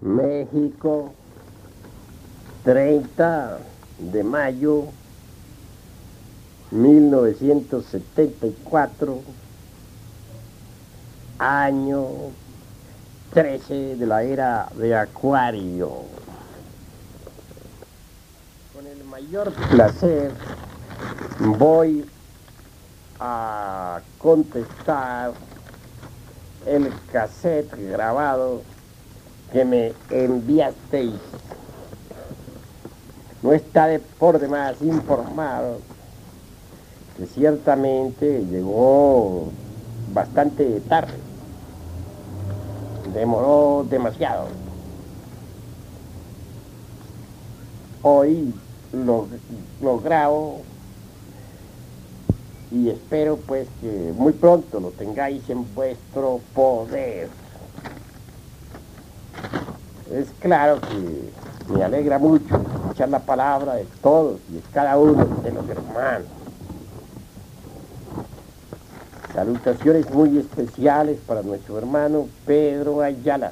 México, 30 de mayo 1974, año 13 de la era de Acuario. Con el mayor placer voy a contestar el cassette grabado que me enviasteis. No está por demás informado que ciertamente llegó bastante tarde, demoró demasiado. Hoy lo grabo y espero pues que muy pronto lo tengáis en vuestro poder. Es claro que me alegra mucho escuchar la palabra de todos y de cada uno de los hermanos. Salutaciones muy especiales para nuestro hermano Pedro Ayala.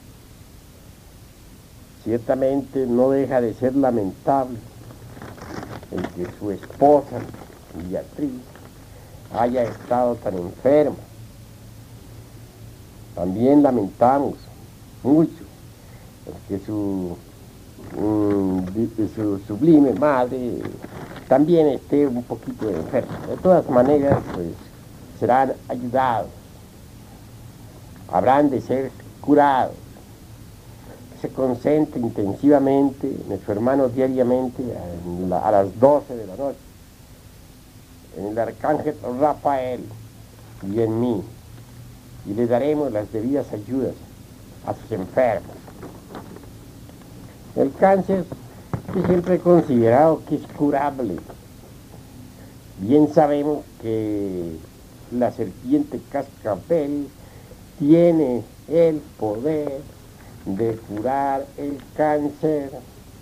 Ciertamente no deja de ser lamentable el que su esposa, Beatriz, haya estado tan enferma. También lamentamos mucho el que su sublime madre también esté un poquito enferma. De todas maneras, pues serán ayudados, habrán de ser curados. Se concentre intensivamente nuestro hermano diariamente a las 12 de la noche en el arcángel Rafael y en mí, y le daremos las debidas ayudas a sus enfermos. El cáncer es siempre considerado que es curable. Bien sabemos que la serpiente cascabel tiene el poder de curar el cáncer.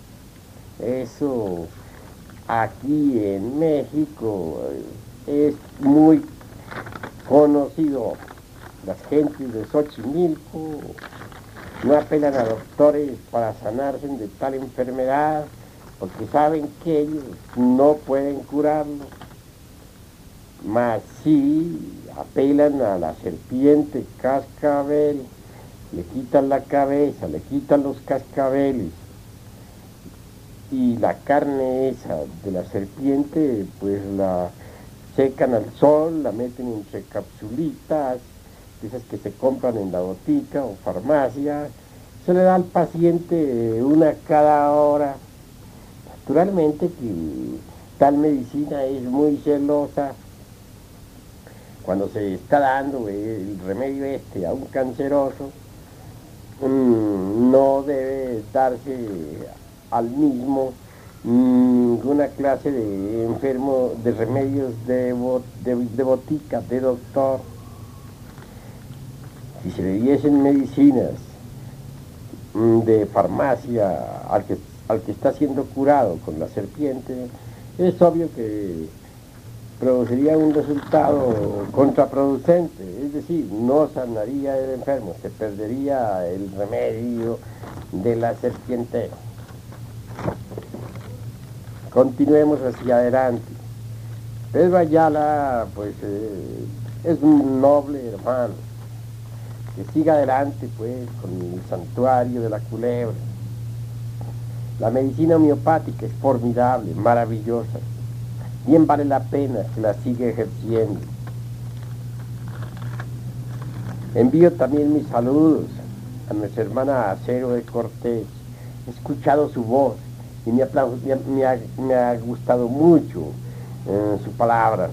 Eso aquí en México es muy conocido. Las gentes de Xochimilco no apelan a doctores para sanarse de tal enfermedad porque saben que ellos no pueden curarlo, mas sí apelan a la serpiente cascabel, le quitan la cabeza, le quitan los cascabeles y la carne esa de la serpiente pues la secan al sol, la meten entre capsulitas, esas que se compran en la botica o farmacia, se le da al paciente una cada hora. Naturalmente que tal medicina es muy celosa. Cuando se está dando el remedio a un canceroso, no debe darse al mismo ninguna clase de enfermo, de remedios de botica, de doctor. Si se le diesen medicinas de farmacia al que está siendo curado con la serpiente, es obvio que produciría un resultado contraproducente, es decir, no sanaría el enfermo, se perdería el remedio de la serpiente. Continuemos hacia adelante. Pedro Ayala, pues, es un noble hermano, que siga adelante, pues, con el santuario de la culebra. La medicina homeopática es formidable, maravillosa. Bien vale la pena que la siga ejerciendo. Envío también mis saludos a nuestra hermana Acero de Cortés. He escuchado su voz y me ha gustado mucho su palabra.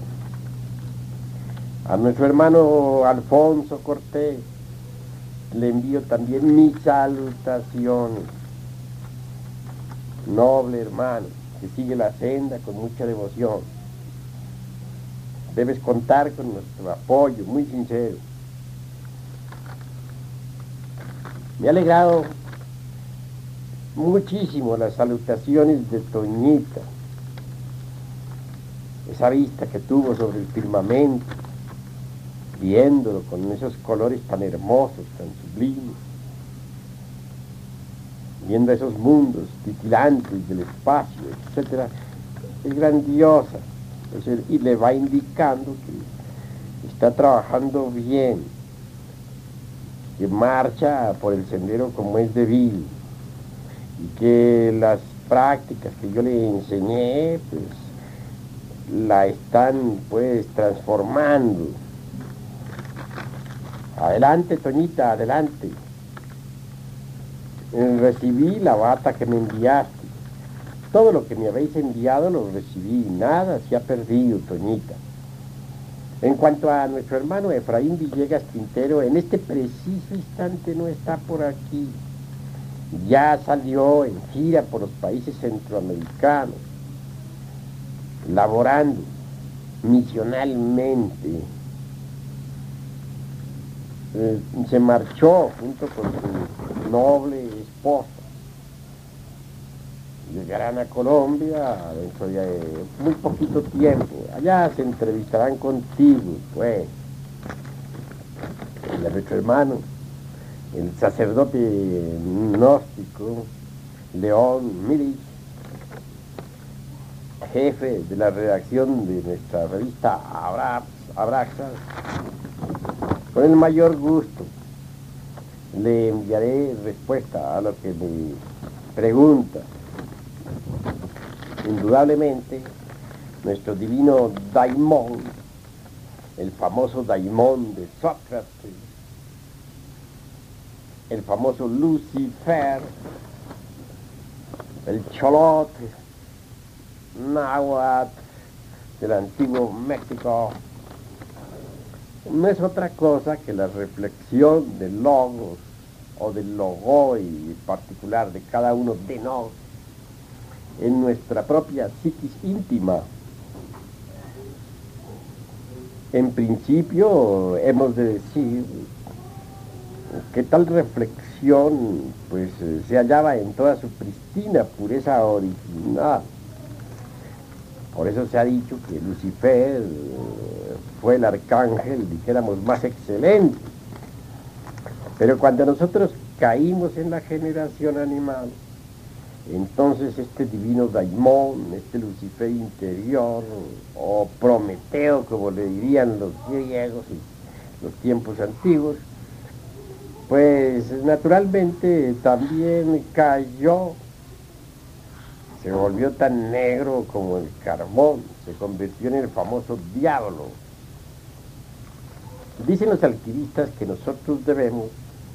A nuestro hermano Alfonso Cortés le envío también mis salutaciones. Noble hermano, que sigue la senda con mucha devoción. Debes contar con nuestro apoyo muy sincero. Me ha alegrado muchísimo las salutaciones de Toñita, esa vista que tuvo sobre el firmamento, viéndolo con esos colores tan hermosos, tan sublimes. viendo esos mundos titilantes del espacio, etcétera, es grandiosa. Y le va indicando que está trabajando bien, que marcha por el sendero como es debido, y que las prácticas que yo le enseñé, pues, la están, pues, transformando. Adelante, Toñita, adelante. Recibí la bata que me enviaste. Todo lo que me habéis enviado lo recibí. Nada se ha perdido, Toñita. En cuanto a nuestro hermano Efraín Villegas Quintero, en este preciso instante no está por aquí. Ya salió en gira por los países centroamericanos, laborando misionalmente. Se marchó junto con su noble esposa. Llegarán a Colombia dentro de muy poquito tiempo. Allá se entrevistarán contigo, pues. Y a nuestro hermano, el sacerdote gnóstico León Milich, jefe de la redacción de nuestra revista Abraxas, con el mayor gusto le enviaré respuesta a lo que me pregunta. Indudablemente, nuestro divino Daimón, el famoso Daimón de Sócrates, el famoso Lucifer, el Cholote, náhuatl del antiguo México, no es otra cosa que la reflexión del logos o del logoi particular de cada uno de nosotros en nuestra propia psiquis íntima. En principio hemos de decir que tal reflexión pues se hallaba en toda su pristina pureza original. Por eso se ha dicho que Lucifer fue el arcángel, dijéramos, más excelente. Pero cuando nosotros caímos en la generación animal, entonces este divino Daimón, este Lucifer interior, o Prometeo, como le dirían los griegos en los tiempos antiguos, pues naturalmente también cayó, se volvió tan negro como el carbón, se convirtió en el famoso diablo. Dicen los alquimistas que nosotros debemos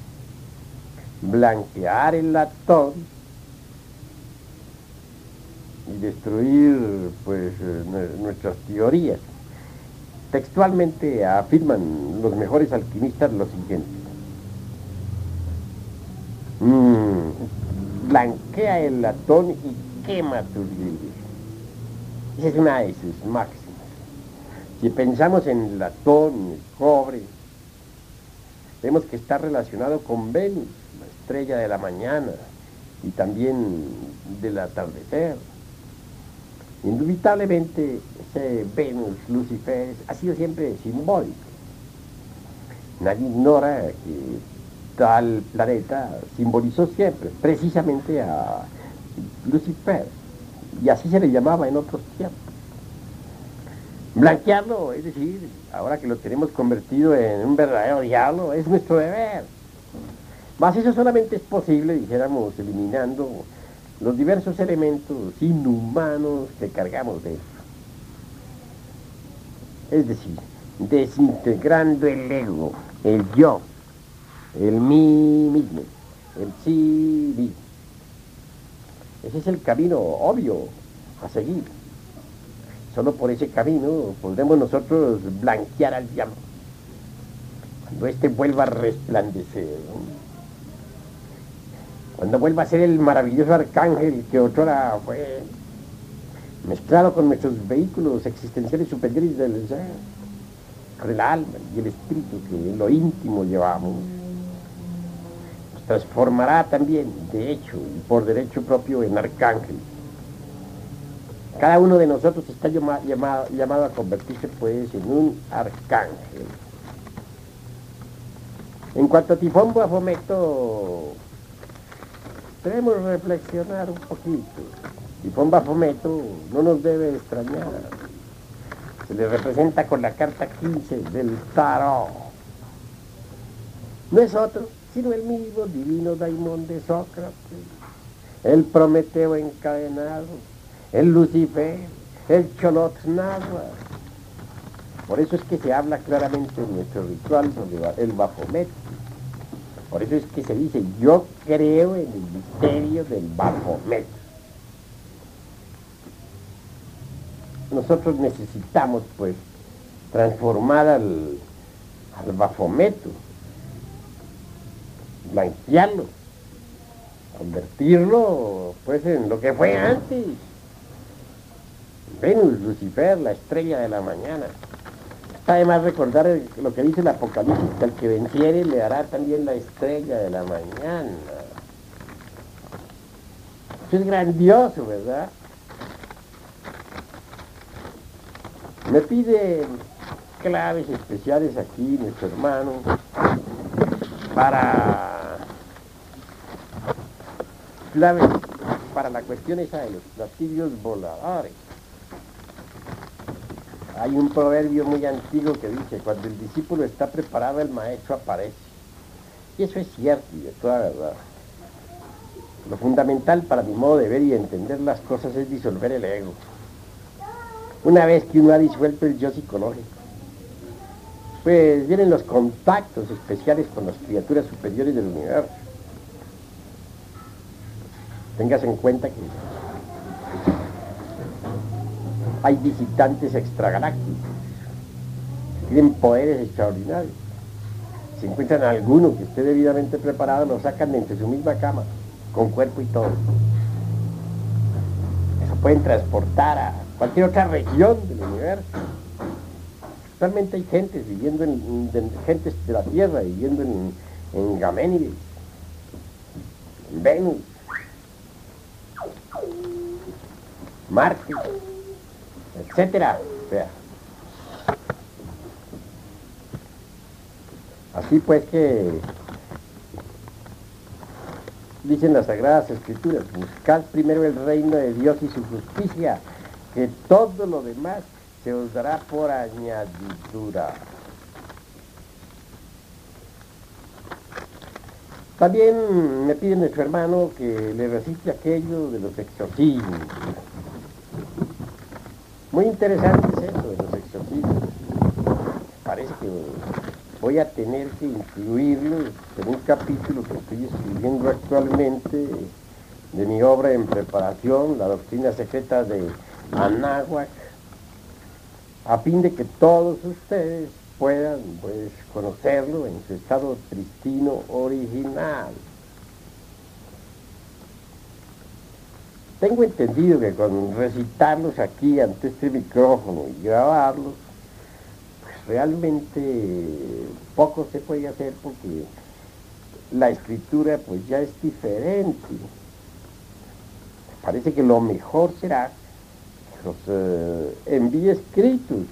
blanquear el latón y destruir pues nuestras teorías. Textualmente afirman los mejores alquimistas lo siguiente: blanquea el latón y quema tus líderes. Esa es una de sus máximas. Si pensamos en el latón, el cobre, vemos que está relacionado con Venus, la estrella de la mañana y también del atardecer. Indubitablemente ese Venus, Lucifer, ha sido siempre simbólico. Nadie ignora que tal planeta simbolizó siempre precisamente a Lucifer, y así se le llamaba en otros tiempos. Blanquearlo, es decir, ahora que lo tenemos convertido en un verdadero diablo, es nuestro deber. Mas eso solamente es posible, dijéramos, eliminando los diversos elementos inhumanos que cargamos dentro. Es decir, desintegrando el ego, el yo, el mí mismo, el sí mismo. Ese es el camino obvio a seguir. Solo por ese camino podremos nosotros blanquear al diablo, cuando éste vuelva a resplandecer, ¿no? Cuando vuelva a ser el maravilloso arcángel que otrora fue, mezclado con nuestros vehículos existenciales superiores del ser, con el alma y el espíritu que en lo íntimo llevamos, nos transformará también, de hecho y por derecho propio, en arcángel. Cada uno de nosotros está llamado a convertirse pues en un arcángel. En cuanto a Tifón Bafometo, debemos reflexionar un poquito. Y con Baphometo no nos debe extrañar. Se le representa con la carta 15 del tarot. No es otro, sino el mismo divino Daimón de Sócrates, el Prometeo encadenado, el Lucifer, el Xolotl-Náhuatl. Por eso es que se habla claramente en nuestro ritual sobre el Baphomet. Por eso es que se dice, yo creo en el misterio del Baphomet. Nosotros necesitamos, pues, transformar al Baphometo, blanquearlo, convertirlo, pues, en lo que fue antes. Venus, Lucifer, la estrella de la mañana. Está además recordar lo que dice el Apocalipsis, que al que venciere le dará también la estrella de la mañana. Eso es grandioso, ¿verdad? Me pide claves especiales aquí nuestro hermano para claves para la cuestión esa de los platillos voladores. Hay un proverbio muy antiguo que dice, cuando el discípulo está preparado, el maestro aparece. Y eso es cierto y de toda verdad. Lo fundamental para mi modo de ver y entender las cosas es disolver el ego. Una vez que uno ha disuelto el yo psicológico, pues vienen los contactos especiales con las criaturas superiores del universo. Tengas en cuenta que hay visitantes extragalácticos, que tienen poderes extraordinarios. Si encuentran a alguno que esté debidamente preparado, lo sacan de entre su misma cama, con cuerpo y todo. Eso pueden transportar a cualquier otra región del universo. Actualmente hay gentes viviendo gentes de la Tierra, viviendo en Gaménides, en Venus, Marte, etcétera. O sea, así pues que dicen las Sagradas Escrituras, buscad primero el reino de Dios y su justicia, que todo lo demás se os dará por añadidura. También me pide nuestro hermano que le recite aquello de los exorcismos. Muy interesante es eso de los exorcismos. Parece que voy a tener que incluirlo en un capítulo que estoy escribiendo actualmente de mi obra en preparación, La doctrina secreta de Anáhuac, a fin de que todos ustedes puedan, pues, conocerlo en su estado pristino original. Tengo entendido que con recitarlos aquí ante este micrófono y grabarlos, pues realmente poco se puede hacer porque la escritura pues ya es diferente. Parece que lo mejor será que los envíe escritos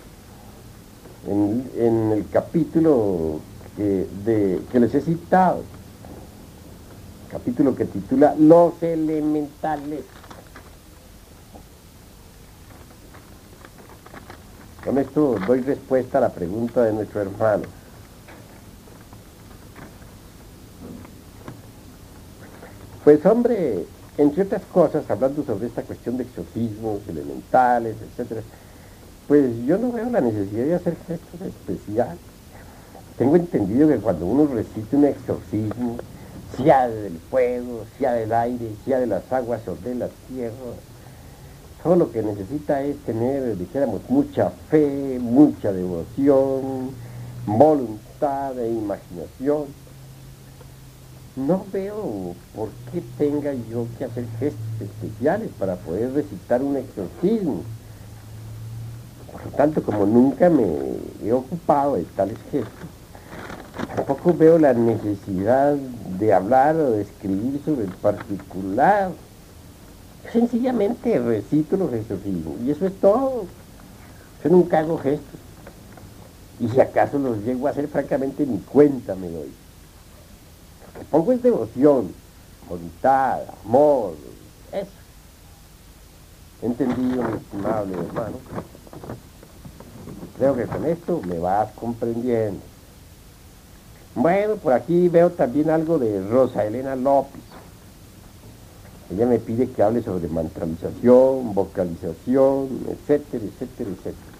en el capítulo que les he citado, capítulo que titula Los elementales. Con esto doy respuesta a la pregunta de nuestro hermano. Pues hombre, entre otras cosas, hablando sobre esta cuestión de exorcismos, elementales, etcétera, pues yo no veo la necesidad de hacer gestos especiales. Tengo entendido que cuando uno recita un exorcismo, sea del fuego, sea del aire, sea de las aguas o de la tierra, todo lo que necesita es tener, dijéramos, mucha fe, mucha devoción, voluntad e imaginación. No veo por qué tenga yo que hacer gestos especiales para poder recitar un exorcismo. Por lo tanto, como nunca me he ocupado de tales gestos, tampoco veo la necesidad de hablar o de escribir sobre el particular. Sencillamente recito los exorcismos y eso es todo. Yo nunca hago gestos. Y si acaso los llego a hacer, francamente ni cuenta me doy. Lo que pongo es devoción, voluntad, amor, eso. Entendido, mi estimable hermano. Creo que con esto me vas comprendiendo. Bueno, por aquí veo también algo de Rosa Elena López. Ella me pide que hable sobre mantralización, vocalización, etcétera, etcétera, etcétera.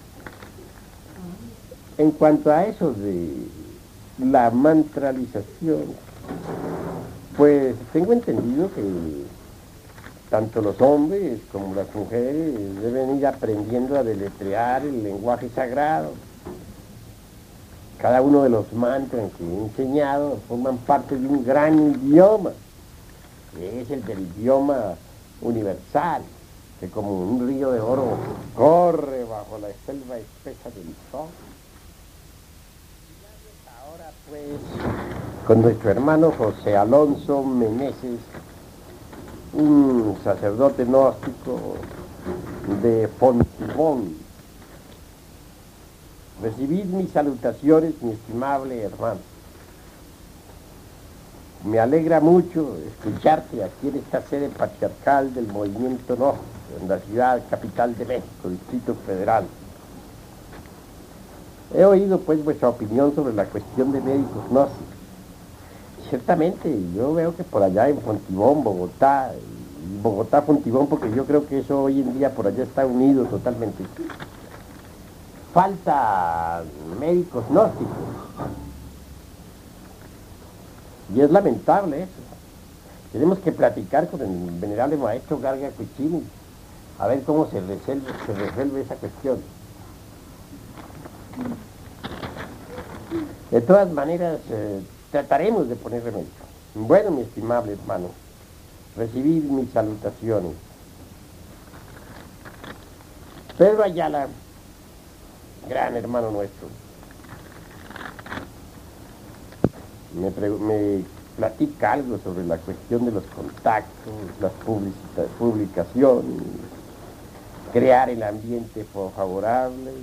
En cuanto a eso de la mantralización, pues tengo entendido que tanto los hombres como las mujeres deben ir aprendiendo a deletrear el lenguaje sagrado. Cada uno de los mantras que he enseñado forman parte de un gran idioma, que es el del idioma universal, que como un río de oro corre bajo la selva espesa del sol. Ahora pues, con nuestro hermano José Alonso Meneses, un sacerdote gnóstico de Fontibón. Recibid mis salutaciones, mi estimable hermano. Me alegra mucho escucharte aquí en esta sede patriarcal del movimiento gnóstico, en la ciudad capital de México, Distrito Federal. He oído pues vuestra opinión sobre la cuestión de médicos gnósticos. Ciertamente, yo veo que por allá en Fontibón, Bogotá, Fontibón, porque yo creo que eso hoy en día por allá está unido totalmente. Falta médicos gnósticos. Y es lamentable eso. Tenemos que platicar con el venerable maestro Garga Cuchini, a ver cómo se resuelve esa cuestión. De todas maneras, trataremos de poner remedio. Bueno, mi estimable hermano, recibid mis salutaciones. Pedro Ayala, gran hermano nuestro, me platica algo sobre la cuestión de los contactos, las publicaciones, crear el ambiente favorable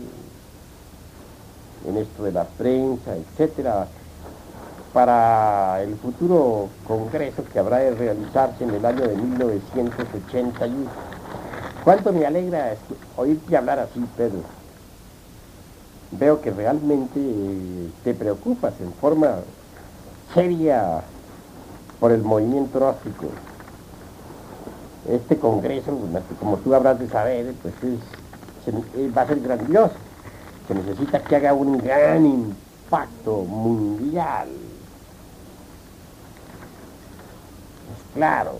en esto de la prensa, etcétera, para el futuro congreso que habrá de realizarse en el año de 1981. ¿Cuánto me alegra oírte hablar así, Pedro? Veo que realmente te preocupas en forma seria por el movimiento gnóstico. Este congreso, como tú habrás de saber, pues va a ser grandioso. Se necesita que haga un gran impacto mundial. Pues claro.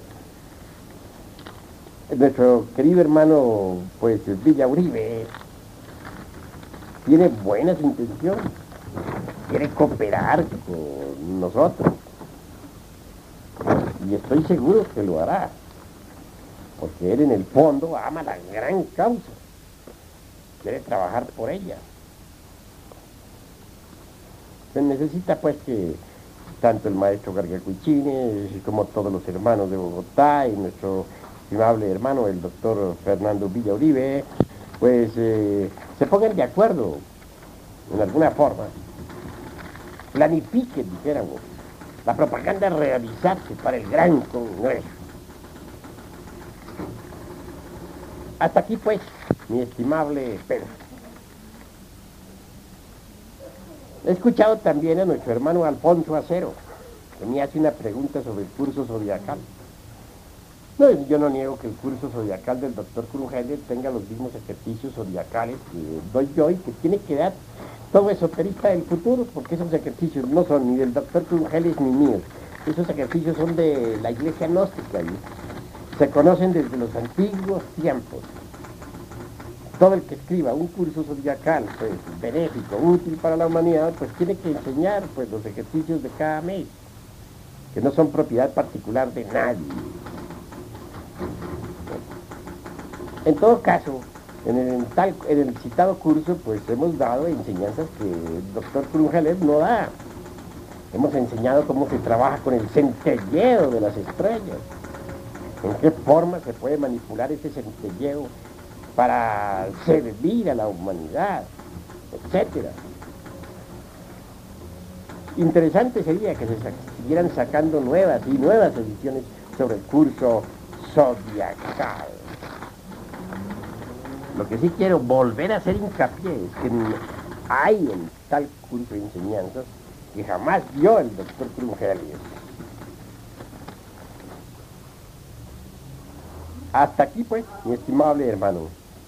Nuestro querido hermano, pues Villa Uribe, tiene buenas intenciones, quiere cooperar con nosotros, y estoy seguro que lo hará, porque él en el fondo ama la gran causa, quiere trabajar por ella. Se necesita pues que tanto el maestro Gargacuchines como todos los hermanos de Bogotá y nuestro estimable hermano el doctor Fernando Villa Uribe, pues se pongan de acuerdo en alguna forma, planifiquen, dijéramos, la propaganda a realizarse para el gran congreso. Hasta aquí pues, mi estimable Pedro. He escuchado también a nuestro hermano Alfonso Acero, que me hace una pregunta sobre el curso zodiacal. No, yo no niego que el curso zodiacal del doctor Krugheller tenga los mismos ejercicios zodiacales que doy yo y que tiene que dar todo esoterista del futuro, porque esos ejercicios no son ni del doctor Krugheller ni míos. Esos ejercicios son de la iglesia gnóstica y se conocen desde los antiguos tiempos. Todo el que escriba un curso zodiacal, pues, benéfico, útil para la humanidad, pues tiene que enseñar pues, los ejercicios de cada mes, que no son propiedad particular de nadie. En todo caso, en el citado curso, pues hemos dado enseñanzas que el doctor Krugheller no da. Hemos enseñado cómo se trabaja con el centelleo de las estrellas, en qué forma se puede manipular ese centelleo para servir a la humanidad, etcétera. Interesante sería que se siguieran sacando nuevas y nuevas ediciones sobre el curso zodiacal. Lo que sí quiero volver a hacer hincapié es que hay en tal curso de enseñanzas que jamás vio el doctor Crungelius. Hasta aquí, pues, mi estimable hermano.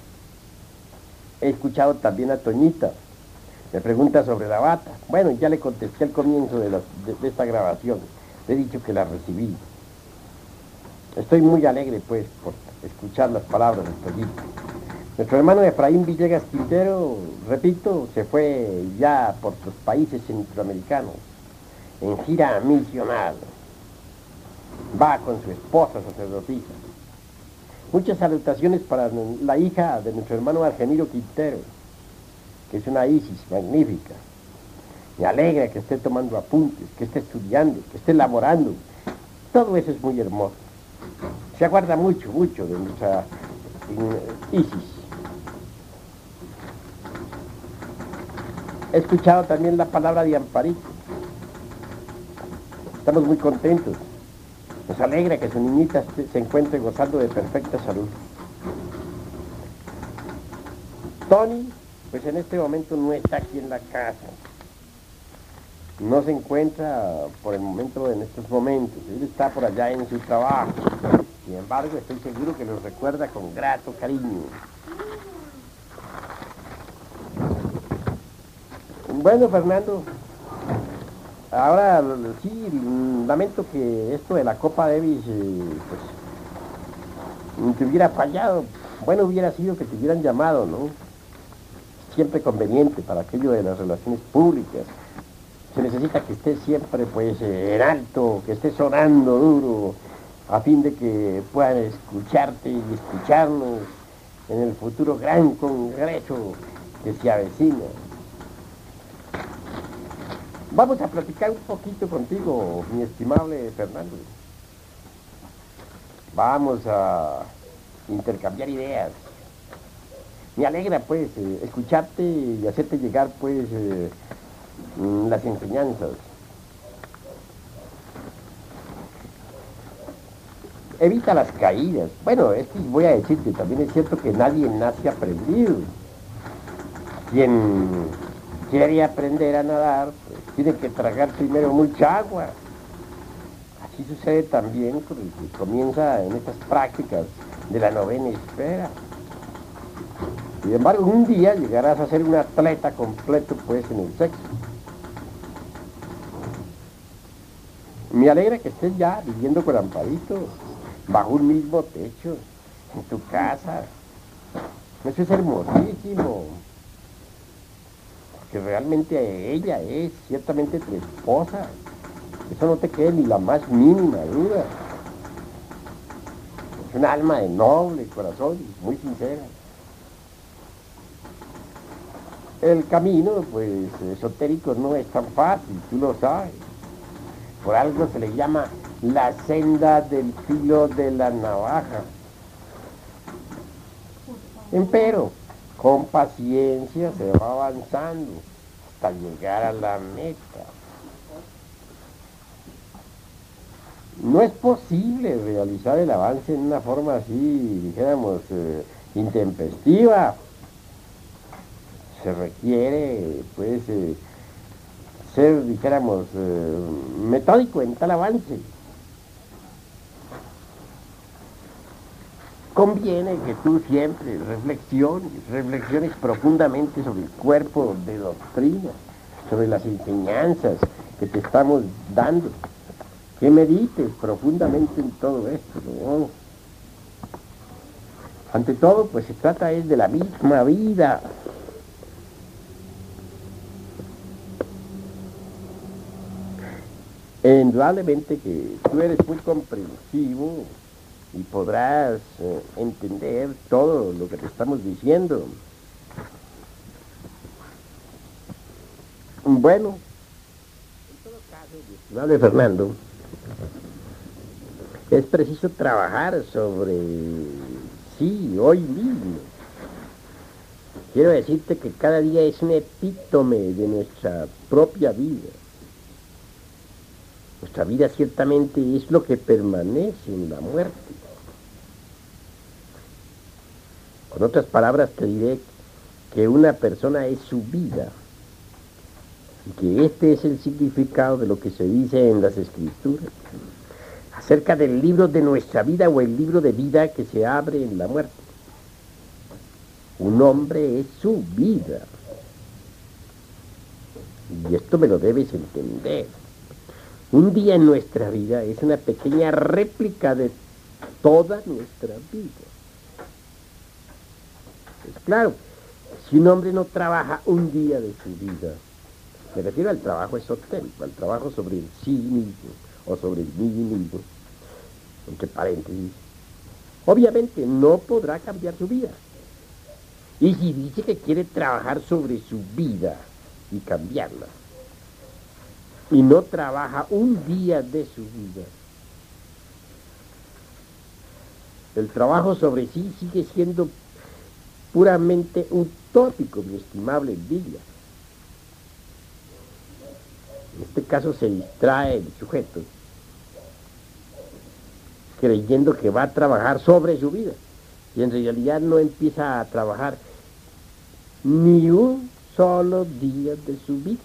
He escuchado también a Toñita. Me pregunta sobre la bata. Bueno, ya le contesté al comienzo de esta grabación. Le he dicho que la recibí. Estoy muy alegre, pues, por escuchar las palabras de Toñita. Nuestro hermano Efraín Villegas Quintero, repito, se fue ya por los países centroamericanos en gira misional. Va con su esposa sacerdotisa. Muchas salutaciones para la hija de nuestro hermano Argemiro Quintero, que es una Isis magnífica. Me alegra que esté tomando apuntes, que esté estudiando, que esté elaborando. Todo eso es muy hermoso. Se aguarda mucho, mucho de nuestra Isis. He escuchado también la palabra de Amparito. Estamos muy contentos. Nos alegra que su niñita se encuentre gozando de perfecta salud. Tony, pues en este momento no está aquí en la casa. No se encuentra por el momento en estos momentos. Él está por allá en su trabajo. Sin embargo, estoy seguro que los recuerda con grato cariño. Bueno, Fernando, ahora sí, lamento que esto de la Copa Davis, pues, te hubiera fallado. Bueno, hubiera sido que te hubieran llamado, ¿no? Siempre conveniente para aquello de las relaciones públicas. Se necesita que esté siempre, pues, en alto, que esté sonando duro, a fin de que puedan escucharte y escucharnos en el futuro gran congreso que se avecina. Vamos a platicar un poquito contigo, mi estimable Fernando. Vamos a intercambiar ideas. Me alegra, pues, escucharte y hacerte llegar, pues, las enseñanzas. Evita las caídas. Bueno, es que voy a decirte, también es cierto que nadie nace aprendido. Quien quiere aprender a nadar, pues, tiene que tragar primero mucha agua. Así sucede también con el que comienza en estas prácticas de la novena esfera. Sin embargo, un día llegarás a ser un atleta completo, pues, en el sexo. Me alegra que estés ya viviendo con Amparito, bajo un mismo techo, en tu casa. Eso es hermosísimo. Que realmente ella es ciertamente tu esposa. Eso no te quede ni la más mínima duda. Es un alma de noble corazón, muy sincera. El camino, pues, esotérico no es tan fácil, tú lo sabes. Por algo se le llama la senda del filo de la navaja. Empero, con paciencia se va avanzando hasta llegar a la meta. No es posible realizar el avance en una forma así, dijéramos, intempestiva. Se requiere, pues, ser, dijéramos, metódico en tal avance. Conviene que tú siempre reflexiones profundamente sobre el cuerpo de doctrina, sobre las enseñanzas que te estamos dando, que medites profundamente en todo esto, ¿no? Ante todo, pues se trata es de la misma vida. Indudablemente que tú eres muy comprensivo y podrás entender todo lo que te estamos diciendo. Bueno, en todo caso, mi estimable Fernando, es preciso trabajar sobre sí, hoy mismo. Quiero decirte que cada día es un epítome de nuestra propia vida. Nuestra vida ciertamente es lo que permanece en la muerte. Con otras palabras, te diré que una persona es su vida, y que este es el significado de lo que se dice en las Escrituras acerca del libro de nuestra vida o el libro de vida que se abre en la muerte. Un hombre es su vida, y esto me lo debes entender. Un día en nuestra vida es una pequeña réplica de toda nuestra vida. Es claro, si un hombre no trabaja un día de su vida, me refiero al trabajo esotérico, al trabajo sobre el sí mismo o sobre el mí mismo, entre paréntesis, obviamente no podrá cambiar su vida. Y si dice que quiere trabajar sobre su vida y cambiarla, y no trabaja un día de su vida, el trabajo sobre sí sigue siendo puramente utópico, mi estimable Biblia. En este caso se distrae el sujeto creyendo que va a trabajar sobre su vida y en realidad no empieza a trabajar ni un solo día de su vida.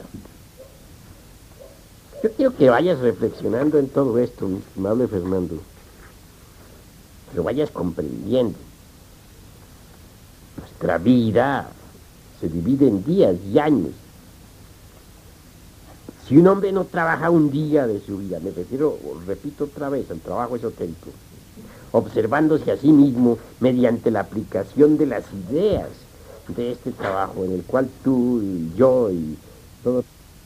Yo quiero que vayas reflexionando en todo esto, mi estimable Fernando, que lo vayas comprendiendo. Nuestra vida se divide en días y años. Si un hombre no trabaja un día de su vida, me refiero, repito otra vez, al trabajo esotérico, observándose a sí mismo mediante la aplicación de las ideas de este trabajo en el cual tú y yo y todos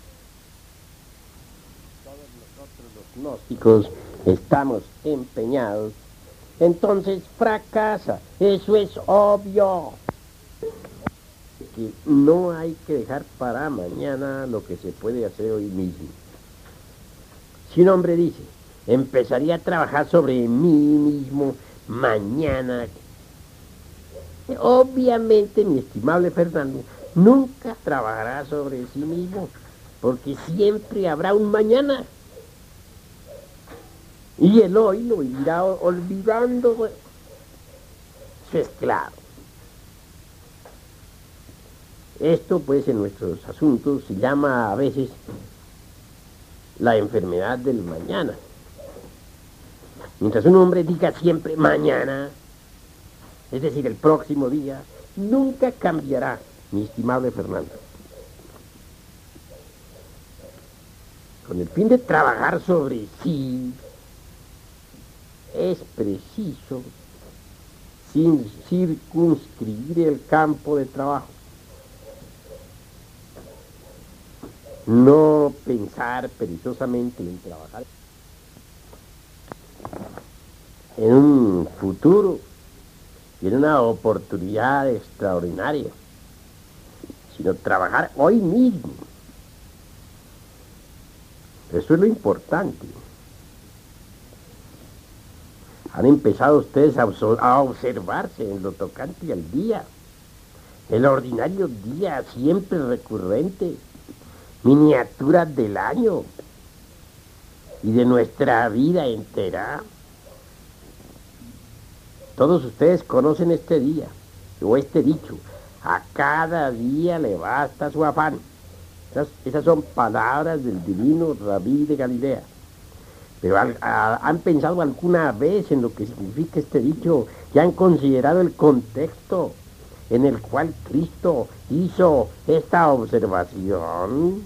nosotros los gnósticos estamos empeñados, entonces fracasa. Eso es obvio. Que no hay que dejar para mañana lo que se puede hacer hoy mismo. Si un hombre dice, empezaría a trabajar sobre mí mismo mañana, obviamente, mi estimable Fernando, nunca trabajará sobre sí mismo, porque siempre habrá un mañana. Y el hoy lo irá olvidando. Eso es claro. Esto, pues, en nuestros asuntos se llama a veces la enfermedad del mañana. Mientras un hombre diga siempre mañana, es decir, el próximo día, nunca cambiará, mi estimable Fernando. Con el fin de trabajar sobre sí, es preciso circunscribir el campo de trabajo. No pensar perezosamente en trabajar en un futuro y en una oportunidad extraordinaria, sino trabajar hoy mismo. Eso es lo importante. Han empezado ustedes a observarse en lo tocante al día, el ordinario día siempre recurrente, miniaturas del año y de nuestra vida entera. Todos ustedes conocen este día, o este dicho, a cada día le basta su afán. Esas son palabras del divino Rabí de Galilea. Pero ¿han pensado alguna vez en lo que significa este dicho? ¿Y han considerado el contexto en el cual Cristo hizo esta observación?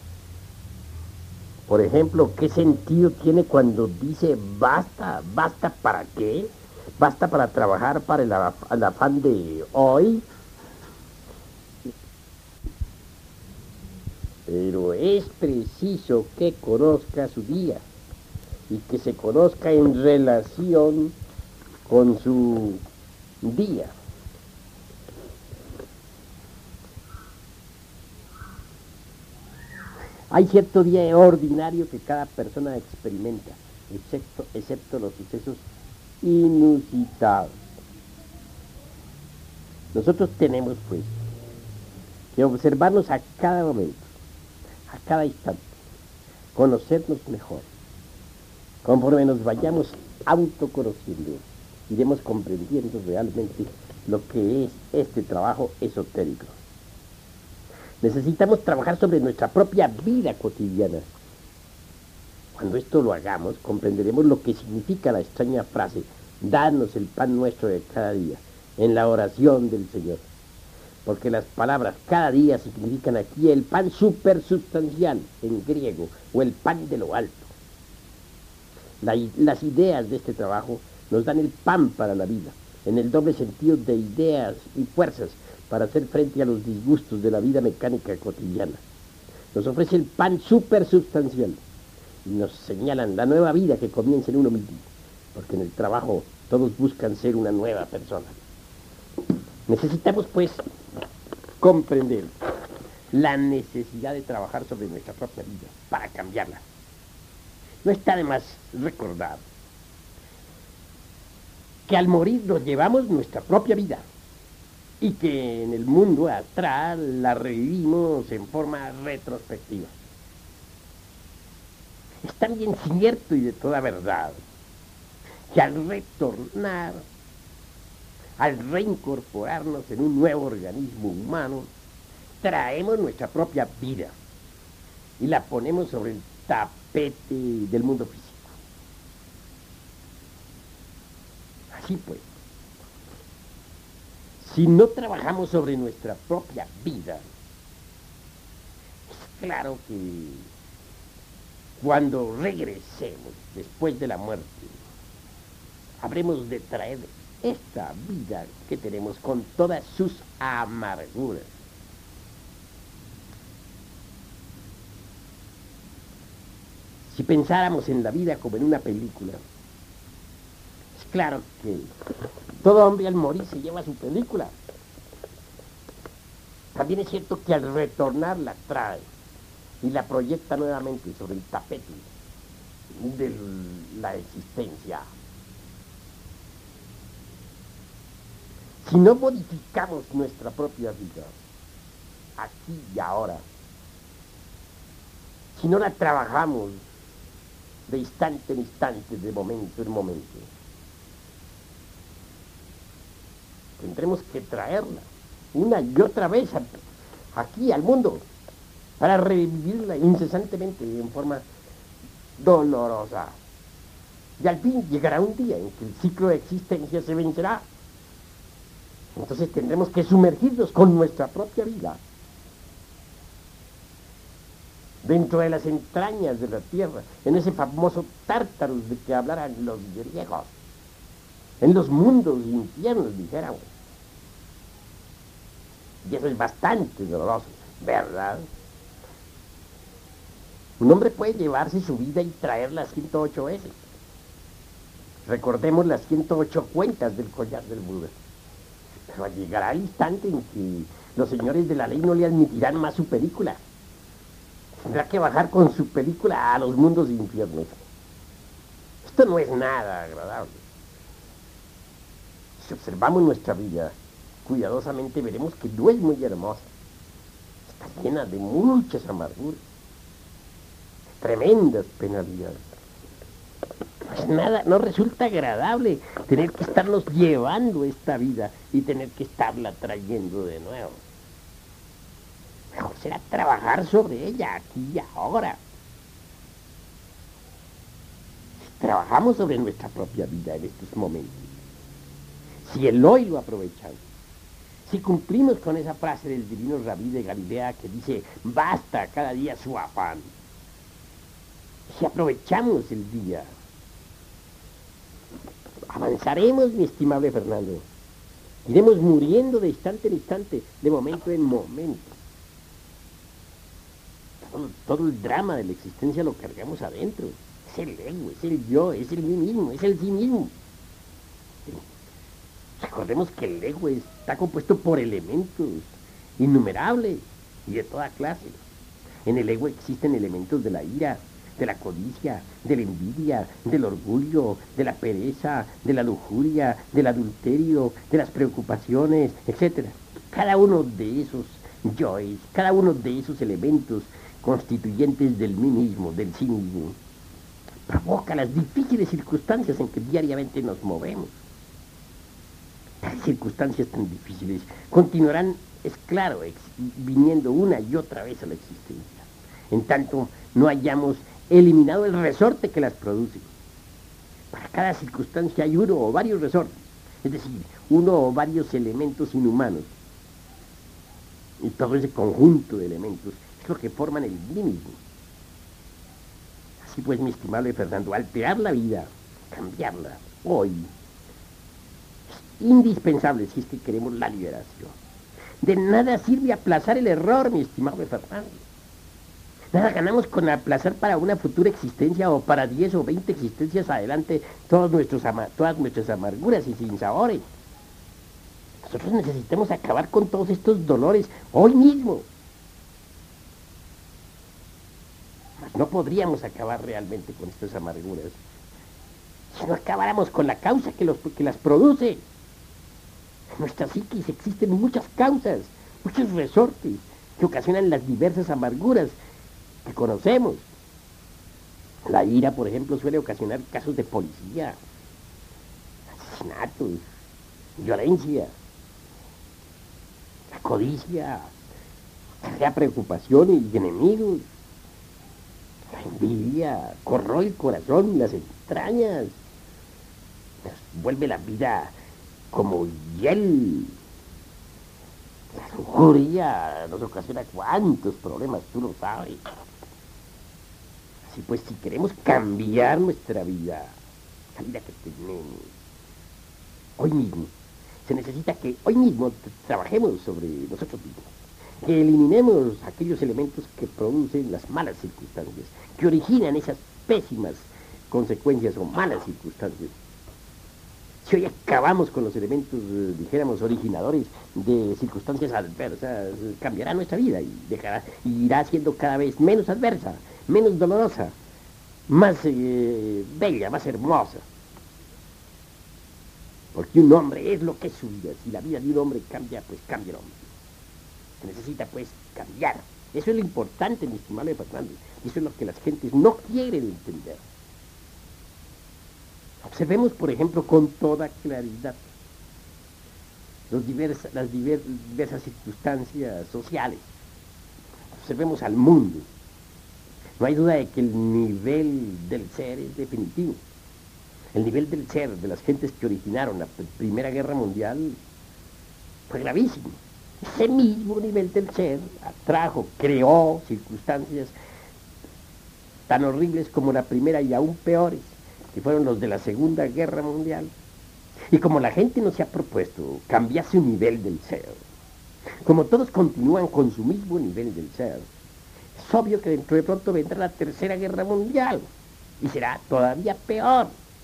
Por ejemplo, ¿qué sentido tiene cuando dice basta? ¿Basta para qué? ¿Basta para trabajar para el afán de hoy? Pero es preciso que conozca su día y que se conozca en relación con su día. Hay cierto día ordinario que cada persona experimenta, excepto los sucesos inusitados. Nosotros tenemos, pues, que observarnos a cada momento, a cada instante, conocernos mejor, Conforme nos vayamos autoconociendo, iremos comprendiendo realmente lo que es este trabajo esotérico. Necesitamos trabajar sobre nuestra propia vida cotidiana. Cuando esto lo hagamos, comprenderemos lo que significa la extraña frase, danos el pan nuestro de cada día, en la oración del Señor. Porque las palabras cada día significan aquí el pan supersubstancial en griego, o el pan de lo alto. Las ideas de este trabajo nos dan el pan para la vida, en el doble sentido de ideas y fuerzas para hacer frente a los disgustos de la vida mecánica cotidiana. Nos ofrece el pan supersubstancial y nos señalan la nueva vida que comienza en uno mismo, porque en el trabajo todos buscan ser una nueva persona. Necesitamos, pues, comprender la necesidad de trabajar sobre nuestra propia vida para cambiarla. No está de más recordar que al morir nos llevamos nuestra propia vida y que en el mundo atrás la revivimos en forma retrospectiva. Es también cierto y de toda verdad que al retornar, al reincorporarnos en un nuevo organismo humano, traemos nuestra propia vida y la ponemos sobre el tapete del mundo físico. Así pues, si no trabajamos sobre nuestra propia vida, es claro que cuando regresemos después de la muerte, habremos de traer esta vida que tenemos con todas sus amarguras. Si pensáramos en la vida como en una película, es claro que todo hombre al morir se lleva su película. También es cierto que al retornar la trae y la proyecta nuevamente sobre el tapete de la existencia. Si no modificamos nuestra propia vida, aquí y ahora, si no la trabajamos de instante en instante, de momento en momento, tendremos que traerla una y otra vez aquí al mundo para revivirla incesantemente en forma dolorosa. Y al fin llegará un día en que el ciclo de existencia se vencerá. Entonces tendremos que sumergirnos con nuestra propia vida dentro de las entrañas de la tierra, en ese famoso Tártaros de que hablaran los griegos, en los mundos infiernos, dijéramos. Y eso es bastante doloroso, ¿verdad? Un hombre puede llevarse su vida y traer las 108 veces. Recordemos las 108 cuentas del collar del Buda. Pero llegará el instante en que los señores de la ley no le admitirán más su película. Tendrá que bajar con su película a los mundos infiernos. Esto no es nada agradable. Si observamos nuestra vida cuidadosamente, veremos que no es muy hermosa. Está llena de muchas amarguras, tremendas penalidades. Pues nada, no resulta agradable tener que estarnos llevando esta vida y tener que estarla trayendo de nuevo. Mejor será trabajar sobre ella aquí y ahora. Si trabajamos sobre nuestra propia vida en estos momentos, si el hoy lo aprovechamos, si cumplimos con esa frase del divino Rabí de Galilea que dice, basta cada día su afán, si aprovechamos el día, avanzaremos, mi estimable Fernando. Iremos muriendo de instante en instante, de momento en momento. Todo el drama de la existencia lo cargamos adentro. Es el ego, es el yo, es el mí mismo, es el sí mismo. Recordemos que el ego está compuesto por elementos innumerables y de toda clase. En el ego existen elementos de la ira, de la codicia, de la envidia, del orgullo, de la pereza, de la lujuria, del adulterio, de las preocupaciones, etc. Cada uno de esos yoes, cada uno de esos elementos constituyentes del mí mismo, del sí mismo, provoca las difíciles circunstancias en que diariamente nos movemos. Las circunstancias tan difíciles continuarán, es claro, viniendo una y otra vez a la existencia, en tanto no hayamos eliminado el resorte que las produce. Para cada circunstancia hay uno o varios resortes, es decir, uno o varios elementos inhumanos. Y todo ese conjunto de elementos es lo que forman el bien mismo. Así pues, mi estimable Fernando, alterar la vida, cambiarla, hoy, es indispensable si es que queremos la liberación. De nada sirve aplazar el error, mi estimable Fernando. Nada ganamos con aplazar para una futura existencia o para 10 o 20 existencias adelante todas nuestras amarguras y sinsabores. Nosotros necesitamos acabar con todos estos dolores hoy mismo. Mas no podríamos acabar realmente con estas amarguras si no acabáramos con la causa que las produce. En nuestra psiquis existen muchas causas, muchos resortes que ocasionan las diversas amarguras que conocemos. La ira, por ejemplo, suele ocasionar casos de policía, asesinatos, violencia. La codicia crea preocupación y enemigos. La envidia corroe el corazón y las entrañas. Nos vuelve la vida como hiel. La lujuria nos ocasiona cuántos problemas, tú lo sabes. Así pues, si queremos cambiar nuestra vida, la vida que tenemos, hoy mismo, se necesita que hoy mismo trabajemos sobre nosotros mismos, que eliminemos aquellos elementos que producen las malas circunstancias, que originan esas pésimas consecuencias o malas circunstancias. Si hoy acabamos con los elementos, dijéramos, originadores de circunstancias adversas, cambiará nuestra vida y irá siendo cada vez menos adversa, menos dolorosa, más bella, más hermosa. Porque un hombre es lo que es su vida. Si la vida de un hombre cambia, pues cambia el hombre. Se necesita, pues, cambiar. Eso es lo importante, mi estimable Fernando. Y eso es lo que las gentes no quieren entender. Observemos, por ejemplo, con toda claridad las diversas circunstancias sociales. Observemos al mundo. No hay duda de que el nivel del ser es definitivo. El nivel del ser de las gentes que originaron la Primera Guerra Mundial fue gravísimo. Ese mismo nivel del ser creó circunstancias tan horribles como la primera y aún peores, que fueron los de la Segunda Guerra Mundial. Y como la gente no se ha propuesto cambiar su nivel del ser, como todos continúan con su mismo nivel del ser, es obvio que dentro de pronto vendrá la Tercera Guerra Mundial y será todavía peor.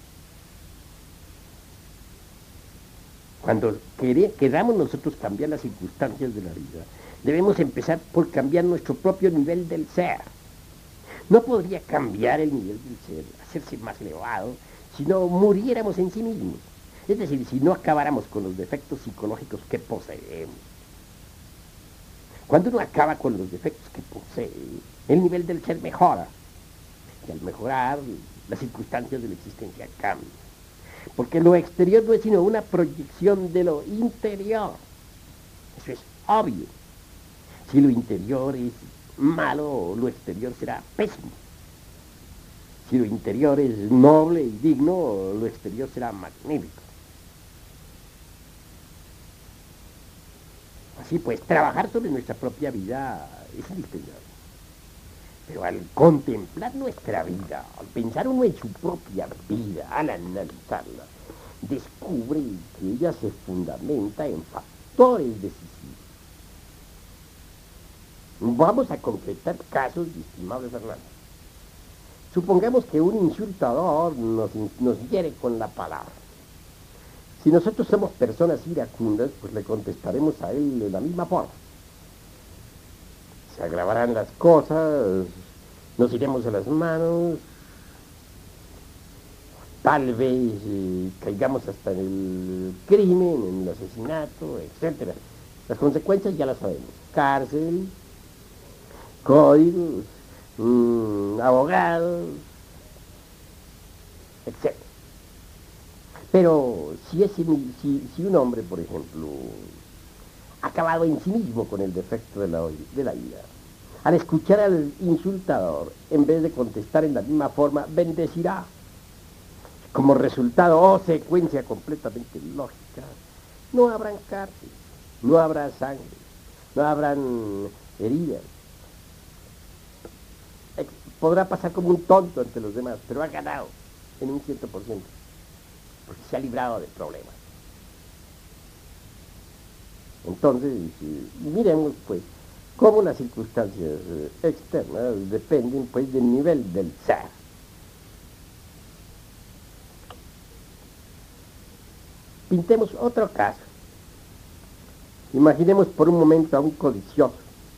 Cuando queramos nosotros cambiar las circunstancias de la vida, debemos empezar por cambiar nuestro propio nivel del ser. No podría cambiar el nivel del ser, hacerse más elevado, si no muriéramos en sí mismos. Es decir, si no acabáramos con los defectos psicológicos que poseemos. Cuando uno acaba con los defectos que posee, el nivel del ser mejora. Y al mejorar, las circunstancias de la existencia cambian. Porque lo exterior no es sino una proyección de lo interior. Eso es obvio. Si lo interior es malo, lo exterior será pésimo. Si lo interior es noble y digno, lo exterior será magnífico. Así pues, trabajar sobre nuestra propia vida es indispensable. Pero al contemplar nuestra vida, al pensar uno en su propia vida, al analizarla, descubre que ella se fundamenta en factores decisivos. Vamos a concretar casos, estimable Fernando. Supongamos que un insultador nos hiere con la palabra. Si nosotros somos personas iracundas, pues le contestaremos a él de la misma forma. Se agravarán las cosas, nos iremos a las manos, tal vez caigamos hasta en el crimen, en el asesinato, etc. Las consecuencias ya las sabemos: cárcel, códigos, abogados, Pero si un hombre, por ejemplo, ha acabado en sí mismo con el defecto de la ira, al escuchar al insultador, en vez de contestar en la misma forma, bendecirá. Como resultado o secuencia completamente lógica, no habrán cárcel, no habrá sangre, no habrán heridas. Podrá pasar como un tonto ante los demás, pero ha ganado en un 100%, porque se ha librado de problemas. Entonces, miremos pues cómo las circunstancias externas dependen pues del nivel del ser. Pintemos otro caso. Imaginemos por un momento a un codicioso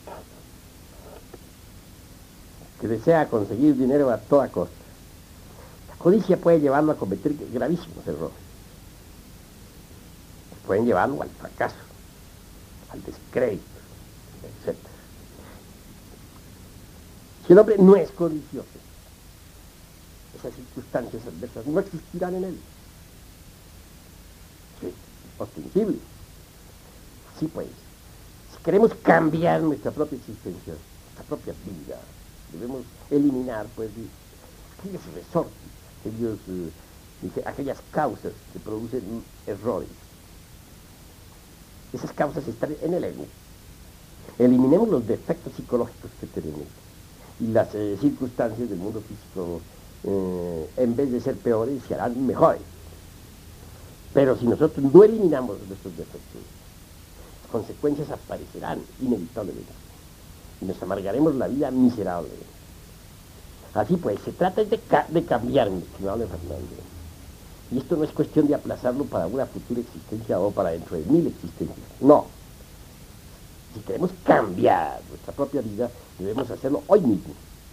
que desea conseguir dinero a toda costa. La codicia puede llevarlo a cometer gravísimos errores. Pueden llevarlo al fracaso, al descrédito, etc. Si el hombre no es codicioso, esas circunstancias adversas no existirán en él. Sí, ostensible. Sí, pues, si queremos cambiar nuestra propia existencia, nuestra propia vida, debemos eliminar, pues, aquellos resortes, aquellas causas que producen errores. Esas causas están en el ego. Eliminemos los defectos psicológicos que tenemos y las circunstancias del mundo físico, en vez de ser peores, se harán mejores. Pero si nosotros no eliminamos nuestros defectos, las consecuencias aparecerán inevitablemente y nos amargaremos la vida miserablemente. Así pues, se trata de cambiar, mi estimado Fernando. Y esto no es cuestión de aplazarlo para una futura existencia o para dentro de 1000 existencias. No. Si queremos cambiar nuestra propia vida, debemos hacerlo hoy mismo.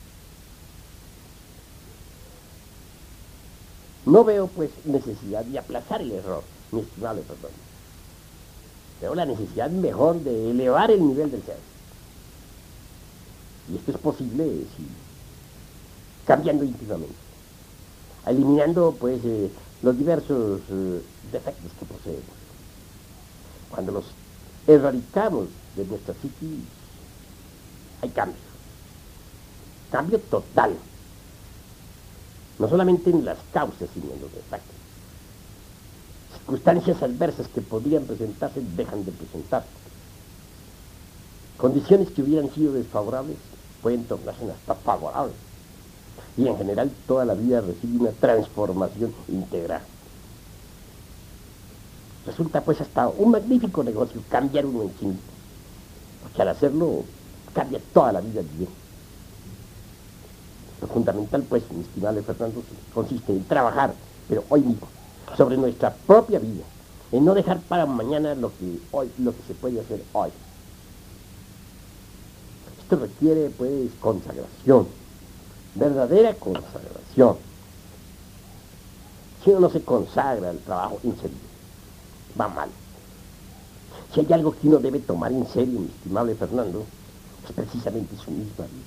No veo, pues, necesidad de aplazar el error, mi estimable Fernando. Veo la necesidad mejor de elevar el nivel del ser. Y esto es posible si cambiando íntimamente, eliminando, pues, los diversos defectos que poseemos. Cuando los erradicamos de nuestra psiquis, hay cambio. Cambio total. No solamente en las causas, sino en los defectos. Circunstancias adversas que podrían presentarse dejan de presentarse. Condiciones que hubieran sido desfavorables pueden tornarse hasta favorables. Y en general toda la vida recibe una transformación integral. Resulta pues hasta un magnífico negocio cambiar uno en sí mismo, porque al hacerlo cambia toda la vida bien. Lo fundamental pues, mi estimable Fernando, consiste en trabajar, pero hoy mismo, sobre nuestra propia vida, en no dejar para mañana lo que se puede hacer hoy. Esto requiere pues consagración, verdadera consagración. Si uno no se consagra al trabajo en serio, va mal. Si hay algo que uno debe tomar en serio, mi estimable Fernando, es precisamente su misma vida.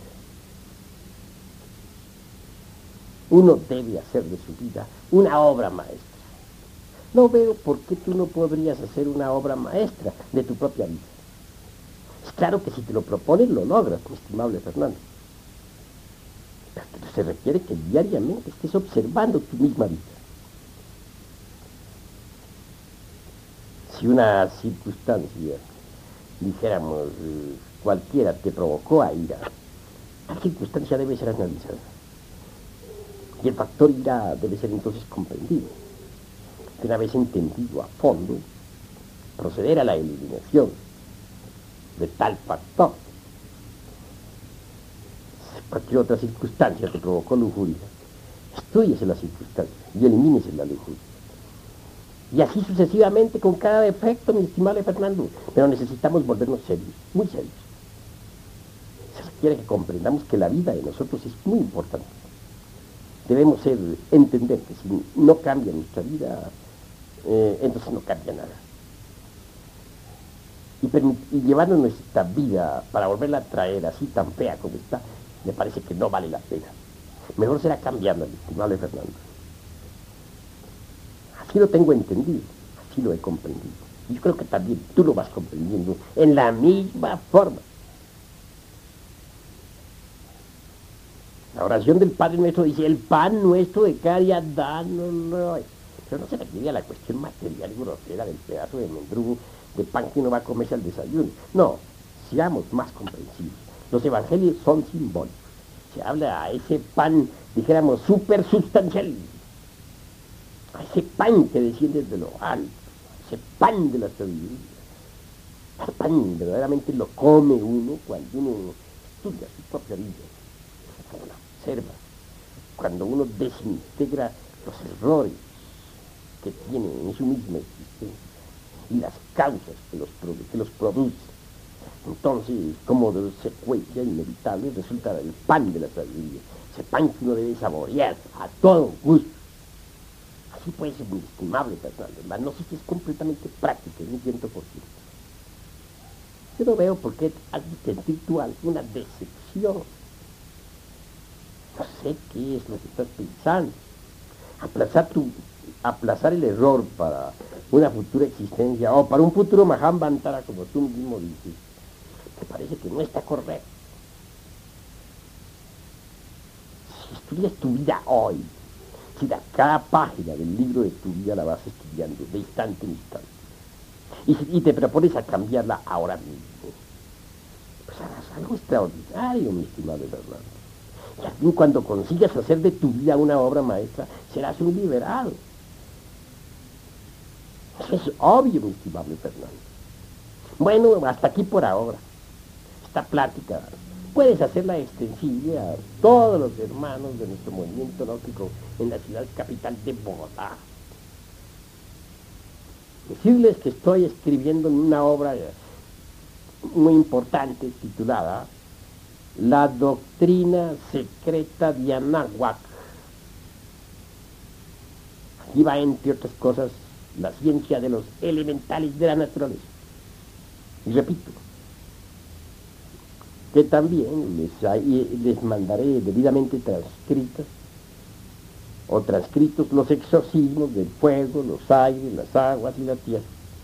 Uno debe hacer de su vida una obra maestra. No veo por qué tú no podrías hacer una obra maestra de tu propia vida. Es claro que si te lo propones, lo logras, mi estimable Fernando. Pero se requiere que diariamente estés observando tu misma vida. Si una circunstancia, dijéramos, cualquiera te provocó a ira, la circunstancia debe ser analizada. Y el factor ira debe ser entonces comprendido. Que una vez entendido a fondo, proceder a la eliminación de tal factor. Cualquier otra circunstancia te provocó lujuria, estúdiese la circunstancia y elimínese la lujuria. Y así sucesivamente con cada defecto, mi estimable Fernando. Pero necesitamos volvernos serios, muy serios. Se requiere que comprendamos que la vida de nosotros es muy importante. Debemos entender que si no cambia nuestra vida, entonces no cambia nada. Y llevando nuestra vida para volverla a traer así tan fea como está, me parece que no vale la pena. Mejor será cambiando, mi estimable Fernando. Así lo tengo entendido, así lo he comprendido. Y yo creo que también tú lo vas comprendiendo en la misma forma. La oración del Padre Nuestro dice, el pan nuestro de cada día, dánoslo hoy. Pero no se refiere a la cuestión material y grosera del pedazo de mendrugo de pan que uno va a comerse al desayuno. No, seamos más comprensivos. Los evangelios son simbólicos. Se habla a ese pan, dijéramos, supersustancial, a ese pan que desciende de lo alto, ese pan de la sabiduría. Ese pan verdaderamente lo come uno cuando uno estudia su propia vida, cuando la observa, cuando uno desintegra los errores que tiene en su misma existencia y las causas que los producen. Entonces, como de secuencia inevitable, resulta el pan de la sabiduría, ese pan que uno debe saborear a todo gusto. Así puede ser muy estimable, Fernando. La gnosis es completamente práctica, en un 100%. Yo no veo por qué has de sentir tú alguna decepción. No sé qué es lo que estás pensando. Aplazar el error para una futura existencia o para un futuro Mahambantara, como tú mismo dices, me parece que no está correcto. Si estudias tu vida hoy, si cada página del libro de tu vida la vas estudiando de instante en instante, y te propones a cambiarla ahora mismo, pues harás algo extraordinario, mi estimado Fernando. Y al fin, cuando consigas hacer de tu vida una obra maestra, serás un liberado. Eso es obvio, mi estimado Fernando. Bueno, hasta aquí por ahora. Esta plática puedes hacerla extensible a todos los hermanos de nuestro movimiento gnóstico en la ciudad capital de Bogotá. Decirles que estoy escribiendo una obra muy importante titulada La doctrina secreta de Anáhuac. Aquí va, entre otras cosas, la ciencia de los elementales de la naturaleza. Y repito, que también les mandaré debidamente transcritos los exorcismos del fuego, los aires, las aguas y la tierra,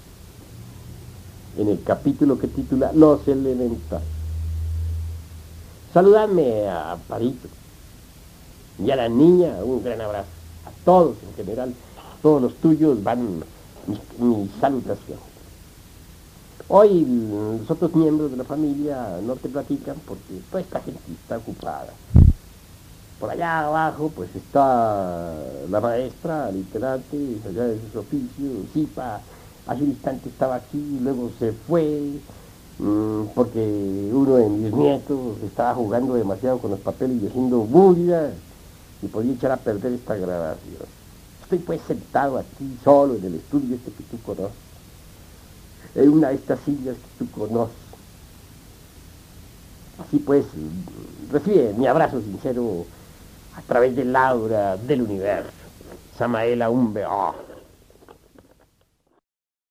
en el capítulo que titula Los elementales. Saludadme a Parito y a la niña, un gran abrazo. A todos en general, todos los tuyos van mi salutación. Hoy los otros miembros de la familia no te platican porque toda esta gente está ocupada. Por allá abajo pues está la maestra, literalmente, allá de sus oficios, Zipa, hace un instante estaba aquí y luego se fue porque uno de mis nietos estaba jugando demasiado con los papeles y haciendo bulla y podía echar a perder esta grabación. Estoy pues sentado aquí solo en el estudio este que tú conoces, en una de estas sillas que tú conoces. Así pues, recibe mi abrazo sincero a través del aura del universo. Samael Aumbe.